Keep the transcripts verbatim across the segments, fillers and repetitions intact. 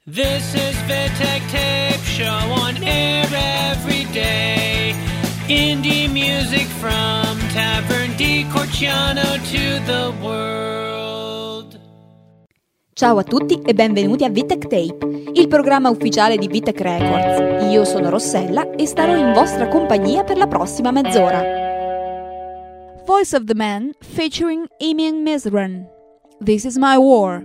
This is Vitek Tape Show on air every day. Indie music from Tavern di Corciano to the world. Ciao a tutti e benvenuti a Vitek Tape, il programma ufficiale di Vitek Records. Io sono Rossella e starò in vostra compagnia per la prossima mezz'ora. Voice of the Man featuring Emin Mizran. This is my war.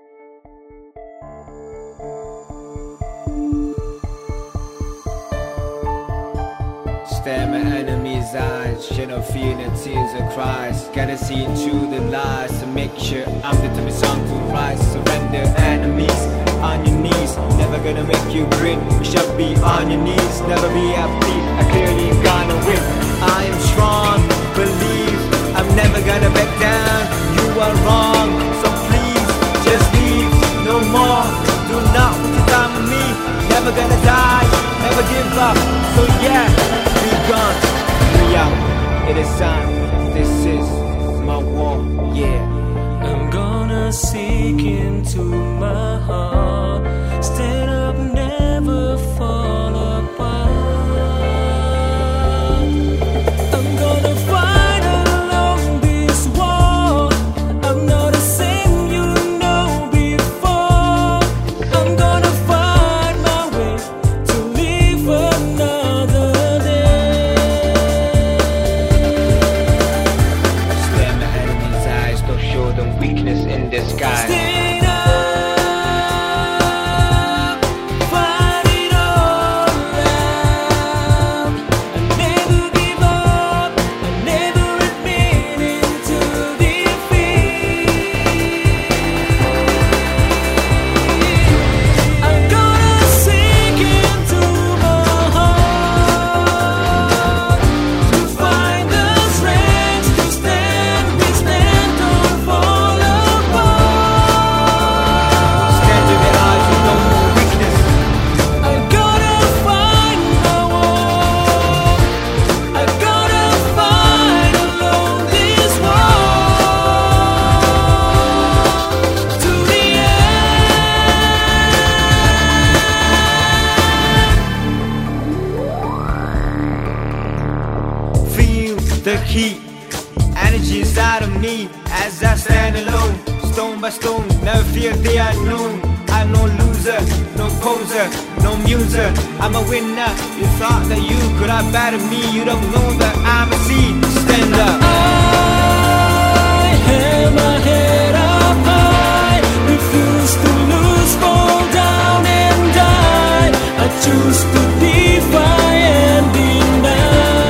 Stare my enemy's eyes, shed no fear and tears and cries. Gotta see through the lies to make sure I'm the time song to rise. Surrender enemies on your knees. Never gonna make you grin. You should be on your knees, never be upbeat. I clearly gonna win. I am strong, believe I'm never gonna back down. You are wrong, so please just leave. No more, do not put your time on me. Never gonna die, never give up. So yeah. Gone, we out, it is time, this is my war, yeah. I'm gonna seek into my heart, stand up, never fall apart. I'm gonna fight along this wall, I'm not the same you know before. I'm gonna find my way to live another. In the sky. Stay up, fight it all out. I never give up, I never admit into defeat. I'm gonna sink into my heart to find the strength to stand, we stand, don't fall. The heat, energy inside of me as I stand alone, stone by stone, never fear the unknown. I'm no loser, no poser, no muser, I'm a winner. You thought that you could have battered me, you don't know that I'm a seed. Stand up. I held my head up high, refuse to lose, fall down and die. I choose to defy and deny.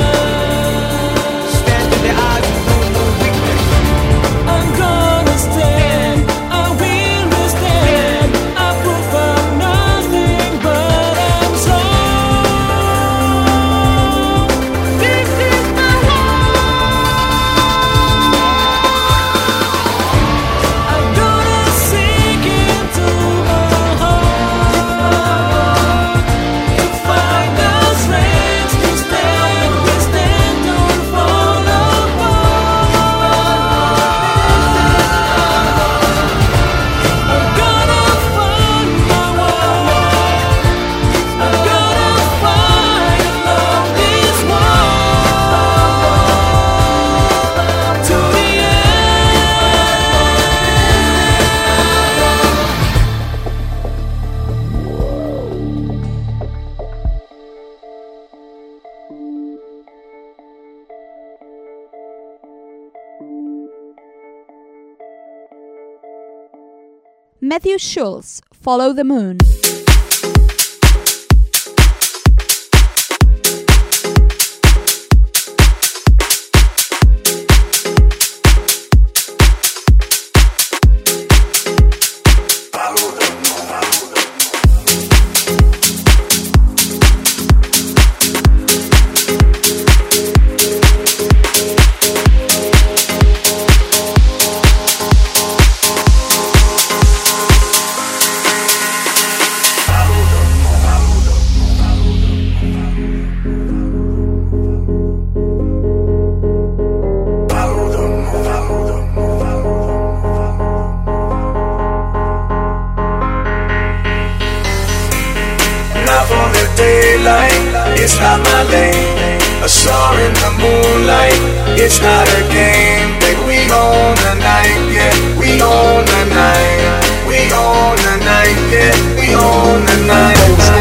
Matthew Schultz, Follow the Moon. daylight, it's not my lane. A star in the moonlight, it's not a game. Baby, we own the night, yeah, we own the night. We own the night, yeah, we own the night.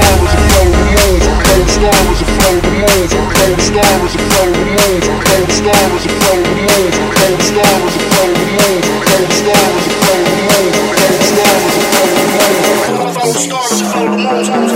Cold star is a floating moon. Cold star is a floating moon. Cold star is a floating moon. Cold star is a floating moon. Cold star is a floating moon. Cold star is a floating moon. Cold star is a floating moon.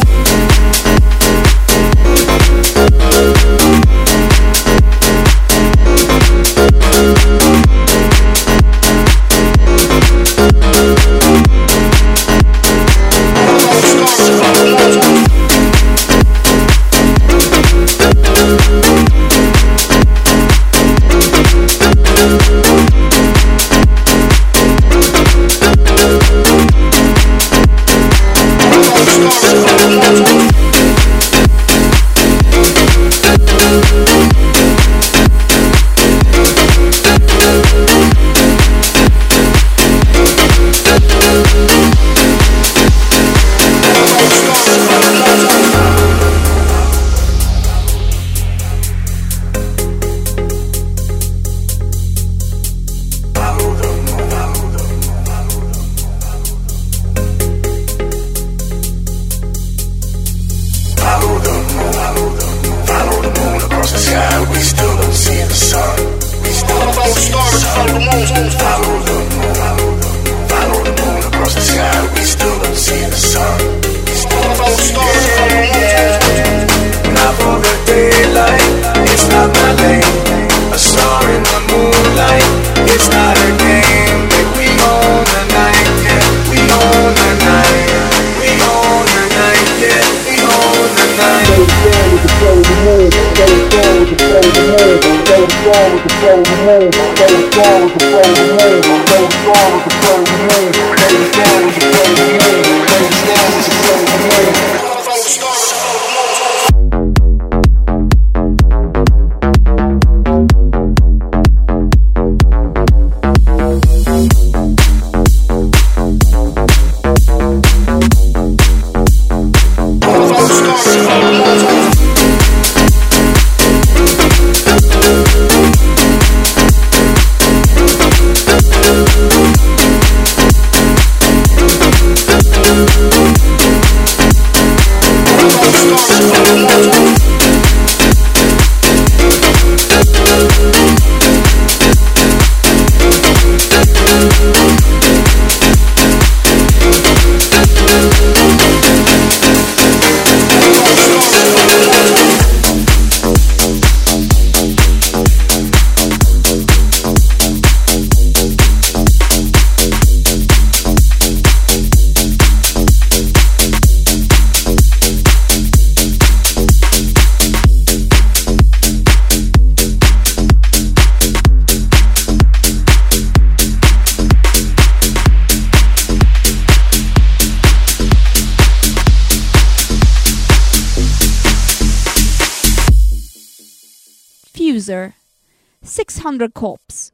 six hundred Cops.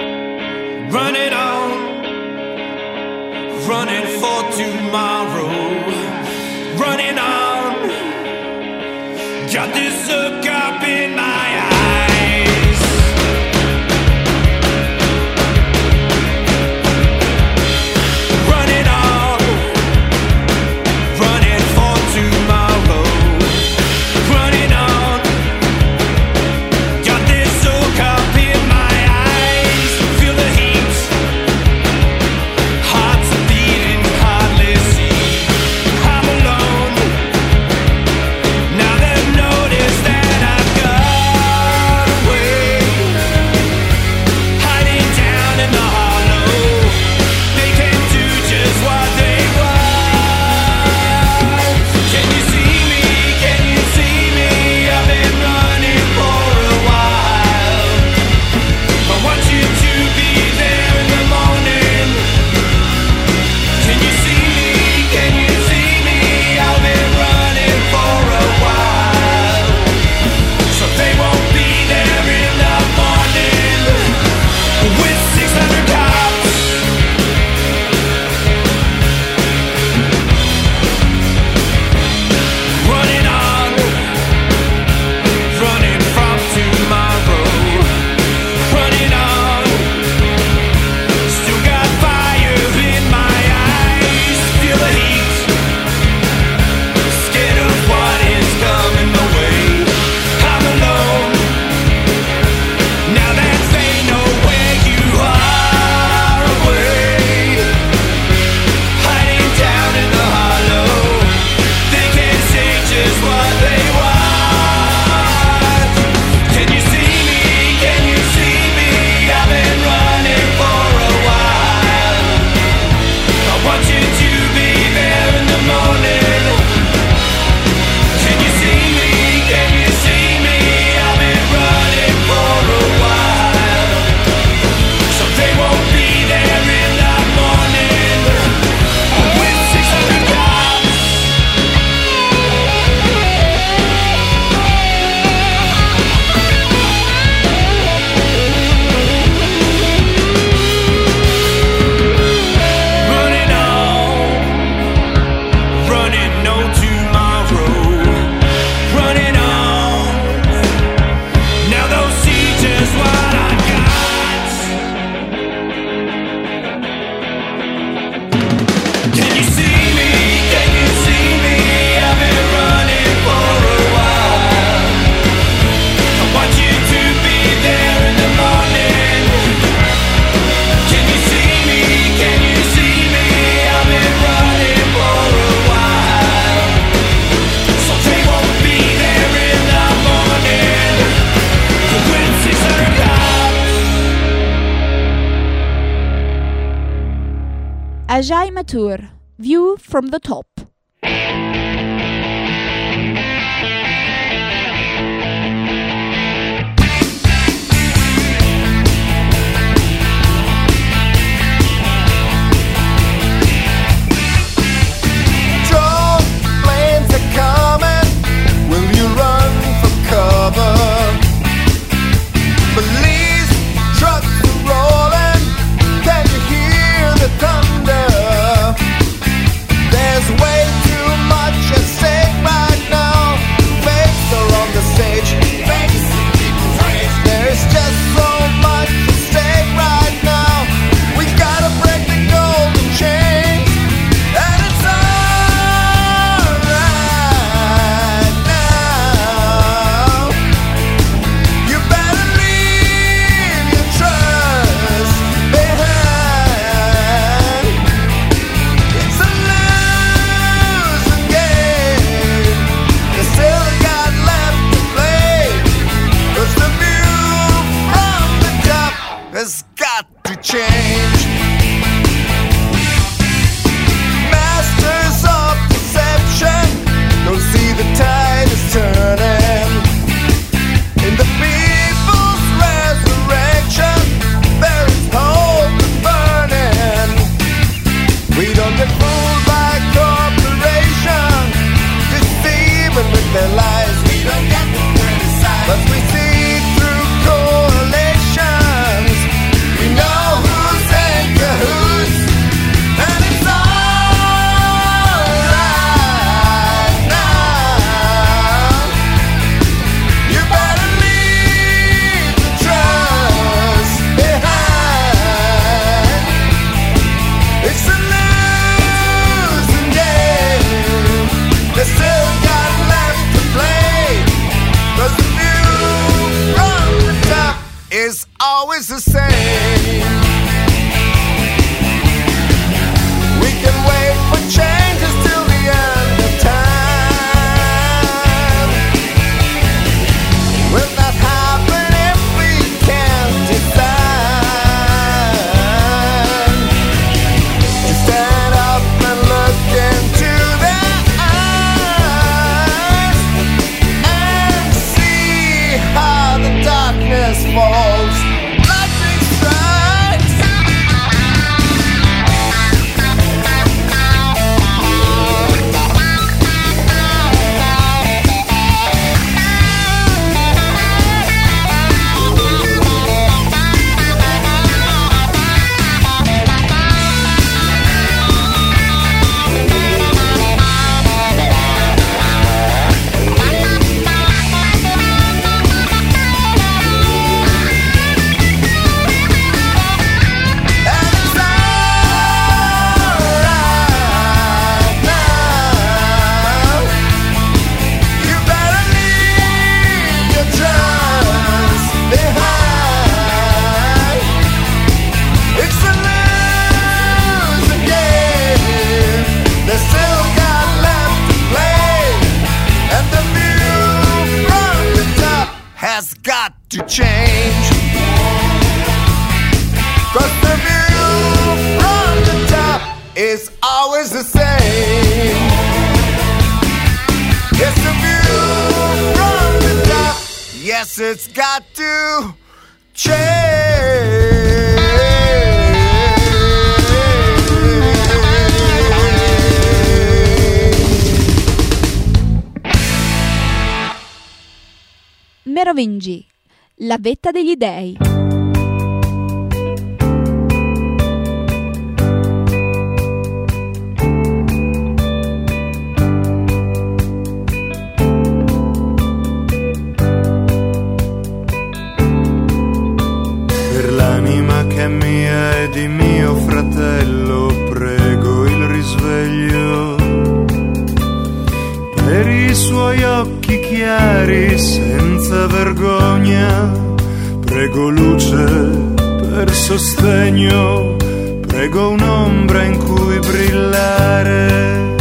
Running on, running for tomorrow, running on, got this look up in my eyes. Running on, running for tomorrow, running on, got this look up in my eyes. Feel the heat, heart's beating, hardly see. I'm alone, now they've noticed that I've got Ajay Mathur, View from the Top. Police trucks are rolling. Can you hear the thunder? There's way too much at stake right now. Fakes are on the stage. Fakes people's rage. There's just so much at stake right now. We gotta break the golden chains, and it's alright now. You better leave your trust behind. It's a losing game. You still got left to play. 'Cause the view from the top has got to change. Masters of deception don't see the tide is turning. In the people's resurrection, there is hope burning. We don't get fooled by corporation, deceiving with their lies. We don't get to criticize, but we see through correlations. We know who's in cahoots, and it's alright now. You better leave the trust behind. It's a losing game. They still got left to play. 'Cause the view from the top is always the same. We can wait for changes till the end of time. Will not happen if we can't decide to stand up and look into their eyes and see how the darkness falls. Lightning strikes. And it's alright now. You better leave your trust behind. It's a losing game. They still got left to play, and the view from the top has got to change. 'Cause the view from the top is always the same. Yes, the view from the top, yes, it's got to change. Merovingi, la vetta degli dei. Per l'anima che è mia e di mio fratello prego il risveglio. Per i suoi occhi chiari senza vergogna prego luce per sostegno, prego un'ombra in cui brillare.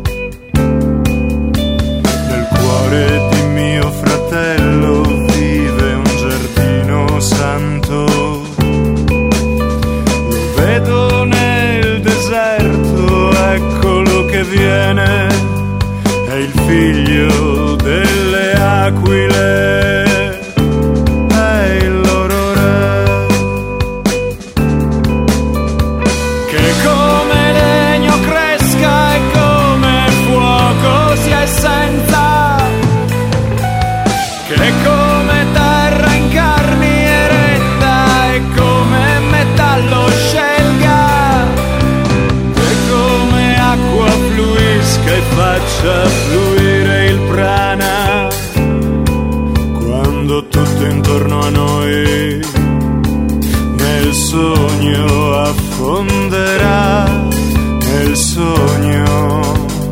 Nel cuore di mio fratello vive un giardino santo. Lo vedo nel deserto faccia fluire il prana, quando tutto intorno a noi nel sogno affonderà, nel sogno.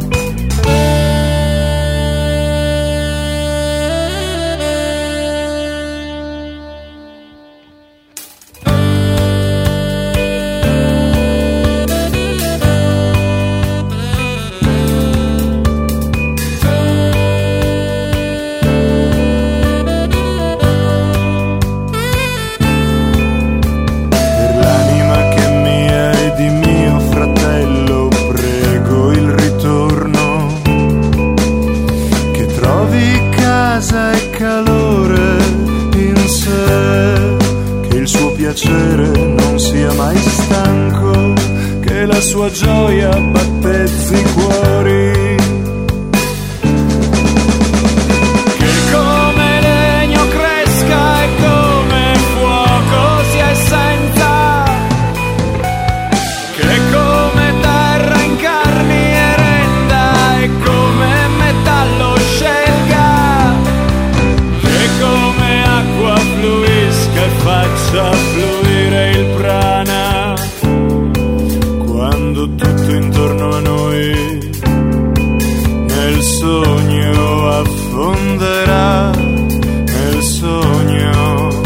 Non sia mai stanco, che la sua gioia battezzi i cuori, che come legno cresca e come fuoco sia essenza, che come terra incarni e renda e come metallo scelga, che come acqua fluisca e faccia fluire il prana, quando tutto intorno a noi nel sogno affonderà, nel sogno.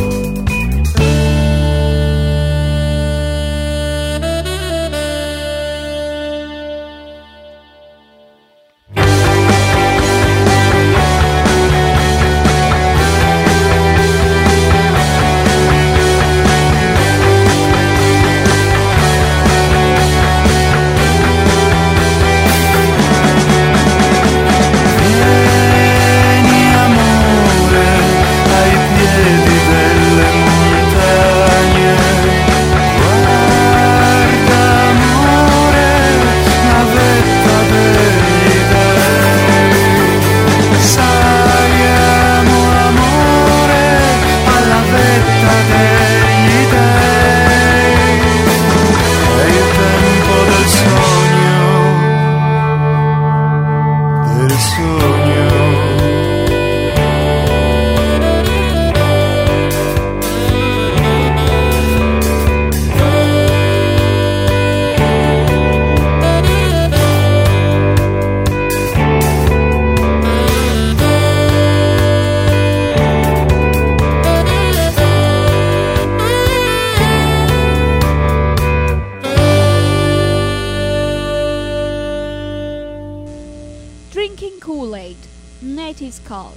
Drinking Kool-Aid, Natives Cult.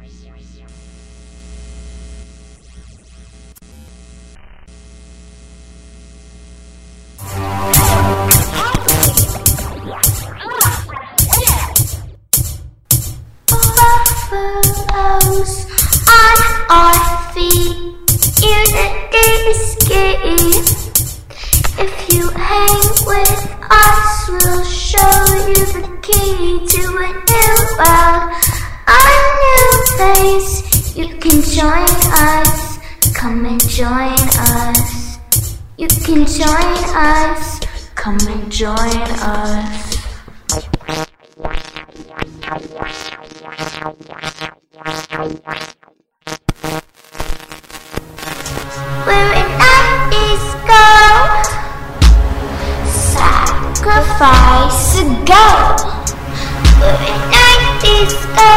Buffaloes on our feet in a escape. If you hang with us, we'll show you the key to a new world, a new place. You can join us, come and join us. You can join us, come and join us. Where nineties go, sacrifice a go. Where nineties go,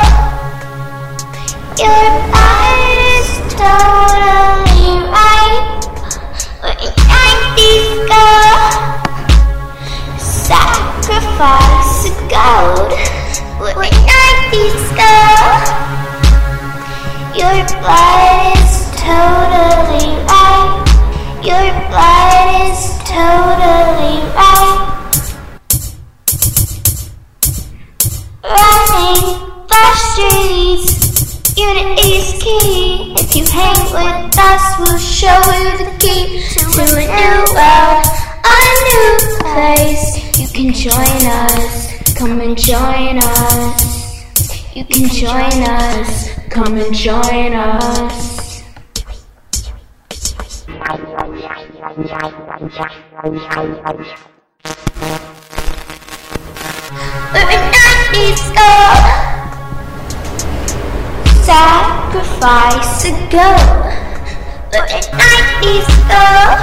your body's totally right. Where nineties go, sacrifice a goat. Where nineties go, your blood is totally right. Your blood is totally right. Running the streets, unity is key. If you hang with us, we'll show you the key to a new world, a new place. You can join us, come and join us. You can join us, come and join us. Where nineties needs gold. Sacrifice a goat, but at night needs gold.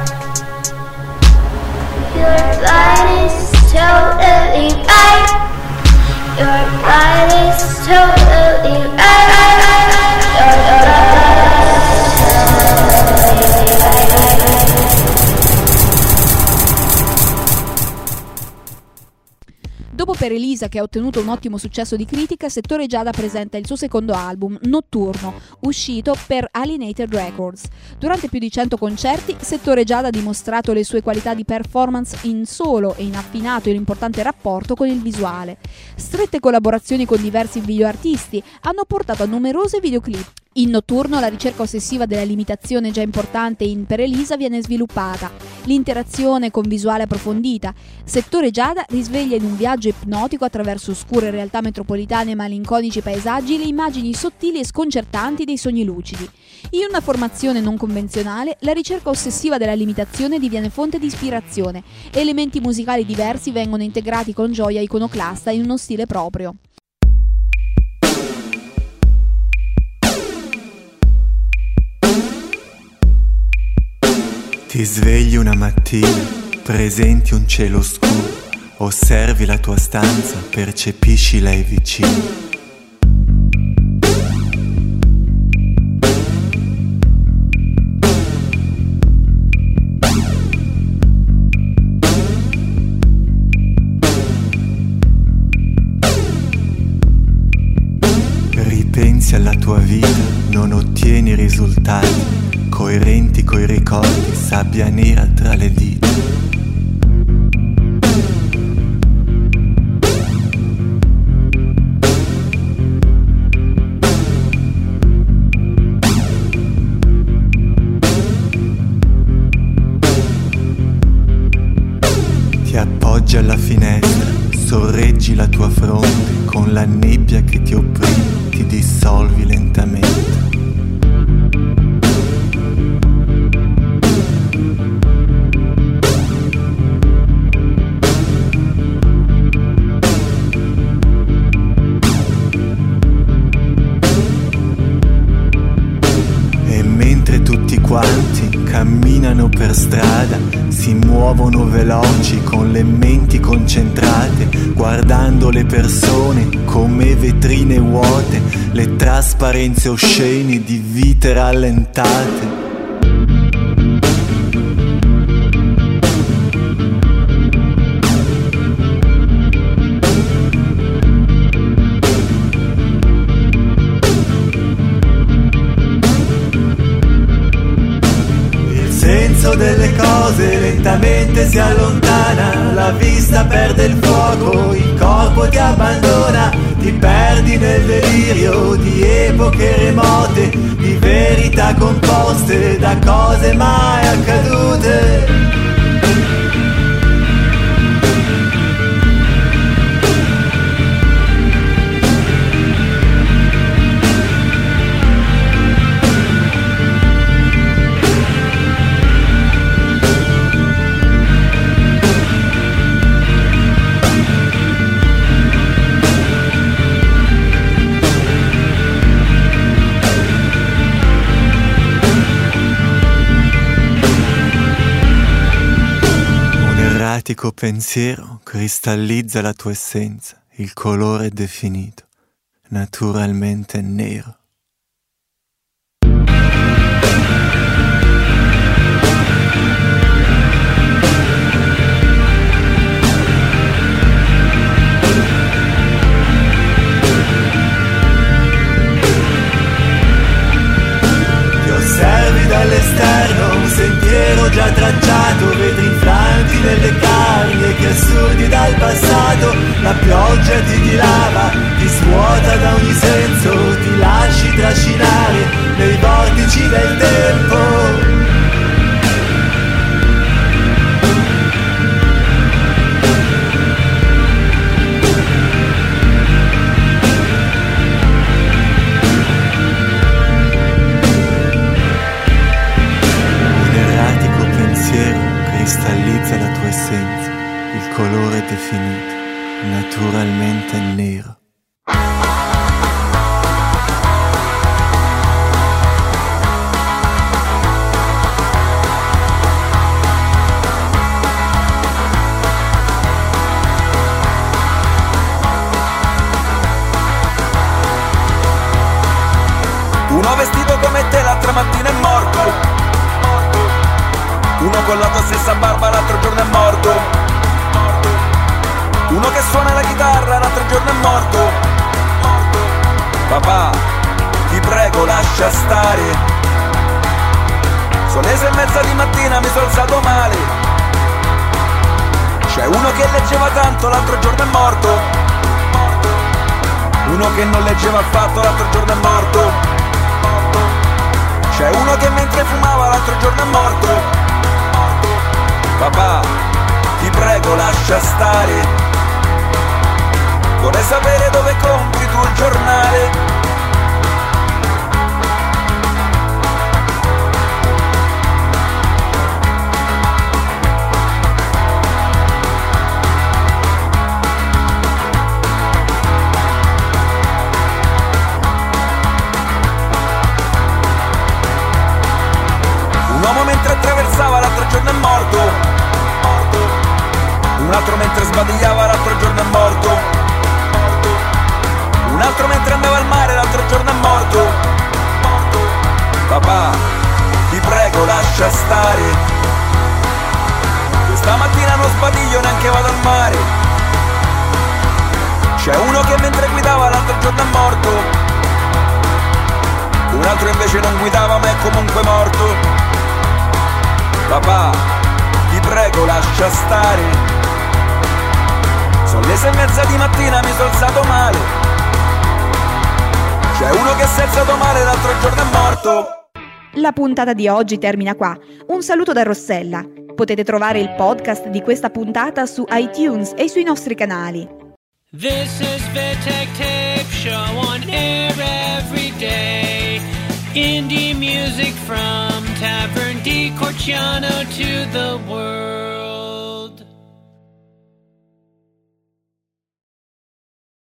Your body's totally right. Your body's totally right. Your body's totally right. Dopo Per Elisa, che ha ottenuto un ottimo successo di critica, Settore Giada presenta il suo secondo album, Notturno, uscito per Alienated Records. Durante più di cento concerti, Settore Giada ha dimostrato le sue qualità di performance in solo e in affinato e un importante rapporto con il visuale. Strette collaborazioni con diversi videoartisti hanno portato a numerose videoclip. In Notturno la ricerca ossessiva della limitazione già importante in Per Elisa viene sviluppata, l'interazione con visuale approfondita. Settore Giada risveglia in un viaggio ipnotico attraverso oscure realtà metropolitane e malinconici paesaggi le immagini sottili e sconcertanti dei sogni lucidi. In una formazione non convenzionale, la ricerca ossessiva della limitazione diviene fonte di ispirazione. Elementi musicali diversi vengono integrati con gioia iconoclasta in uno stile proprio. Ti svegli una mattina, presenti un cielo scuro, osservi la tua stanza, percepisci lei vicino. Ripensi alla tua vita, non ottieni risultati coerenti coi ricordi, sabbia nera tra le dita. Ti appoggi alla finestra, sorreggi la tua fronte, con la nebbia che ti opprime, ti dissolvi lentamente. Quanti camminano per strada, si muovono veloci con le menti concentrate, guardando le persone come vetrine vuote, le trasparenze oscene di vite rallentate. Delle cose lentamente si allontana, la vista perde il fuoco, il corpo ti abbandona, ti perdi nel delirio di epoche remote, di verità composte da cose mai accadute. L'erratico pensiero cristallizza la tua essenza, il colore è definito, naturalmente nero. Osservi dall'esterno un sentiero già tracciato, vedi infranti nelle carni e che assurdi dal passato, la pioggia ti dilava, ti svuota da ogni senso, ti lasci veramente nero. Uno vestito come te l'altra mattina è morto. Uno con la tua stessa barba l'altro giorno è morto. Uno che suona la chitarra l'altro giorno è morto. Papà, ti prego lascia stare. Sono le sei e mezza di mattina, mi sono alzato male. C'è uno che leggeva tanto l'altro giorno è morto. Uno che non leggeva affatto l'altro giorno è morto. C'è uno che mentre fumava l'altro giorno è morto. Papà, ti prego lascia stare. Vorrei sapere dove compri tu il giornale. Un uomo mentre attraversava l'altro giorno è morto. Un altro mentre sbadigliava l'altro giorno è morto. Un altro mentre andava al mare l'altro giorno è morto. Papà, ti prego lascia stare. Questa mattina non sbadiglio neanche vado al mare. C'è uno che mentre guidava l'altro giorno è morto. Un altro invece non guidava ma è comunque morto. Papà, ti prego lascia stare. Sono le sei e mezza di mattina, mi sono alzato male. C'è uno che si è alzato male l'altro giorno è morto. La puntata di oggi termina qua. Un saluto da Rossella. Potete trovare il podcast di questa puntata su iTunes e sui nostri canali. This is Vitec Tape Show on air every day. Indie music from Tavern di Corciano to the world.